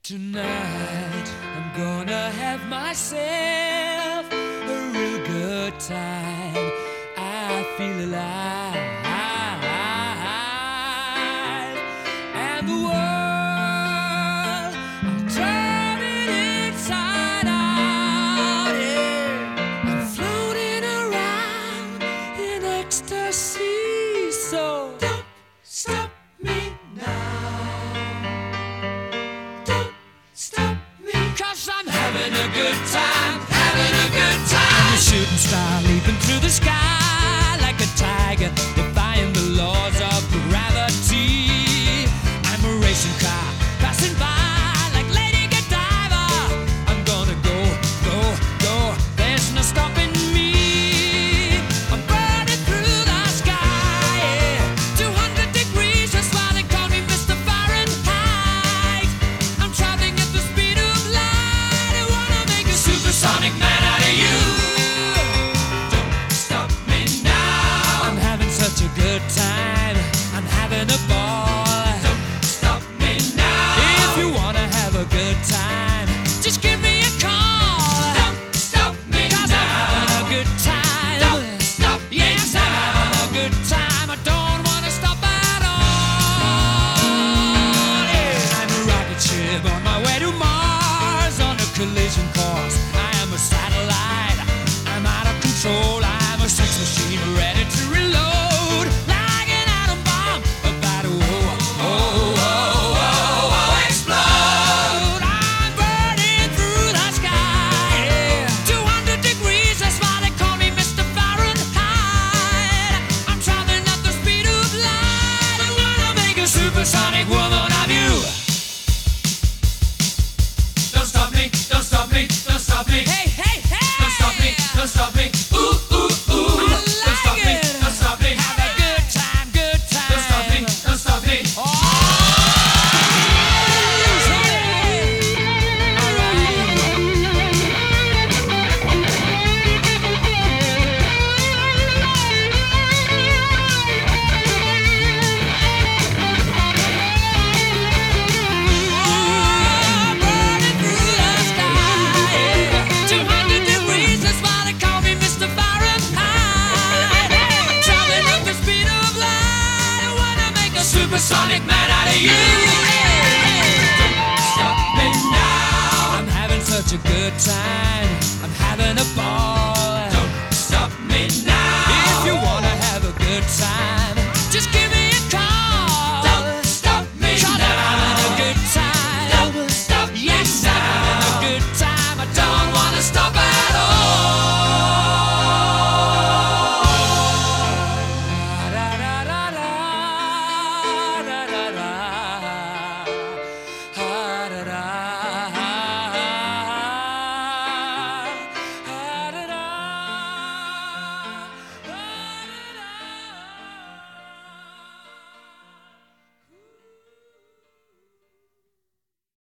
Tonight I'm gonna have myself a real good time. I feel alive, and the world I'll turn it inside out. Yeah. I'm floating around in ecstasy, so don't stop me now. Cause I'm having a good time, having a good time. I'm a shooting star leaping through the sky like a tiger, defying the laws of gravity. I'm a racing car passing by like Lady Godiva. I'm gonna go, go, go, there's no stopping me. I'm burning through the sky, yeah. 200 degrees, that's why they call me Mr. Fahrenheit. I'm traveling at the speed of light. I wanna make a supersonic man out of you. Don't stop me now. I'm having such a good time, I'm having a ball. Don't stop me now. If you wanna have a good time, just give me a call. Don't stop me now. 'Cause I'm having a good time. Don't stop me now. Yes, I'm having a good time. I don't wanna stop at all. Yeah. I'm a rocket ship on my way to Mars on a collision course. I am a satellite, I'm out of control. I'm a sex machine ready to reload, like an atom bomb about to explode. I'm burning through the sky, yeah. 200 degrees, that's why they call me Mr. Fahrenheit. I'm traveling at the speed of light. I wanna make a supersonic woman of you. Don't stop me, don't stop me, don't stop me. Hey, hey, hey! Don't stop me, don't stop me. Ooh, ooh, ooh. Don't stop me, don't stop me. Have a good time, good time. Don't stop me, don't stop me. Oh! Burning through the sky, 200 degrees, that's why they call me Mr. Fahrenheit. Traveling at the speed of light, I wanna make a supersonic man out of you. Don't stop me now. I'm having such a good time, I'm having a ball. Don't stop me now. If you wanna have a good time, just give me a call. Don't stop me now. 'Cause I'm having a good time. Don't stop me now. Yes, I'm having a good time. I don't wanna stop at all.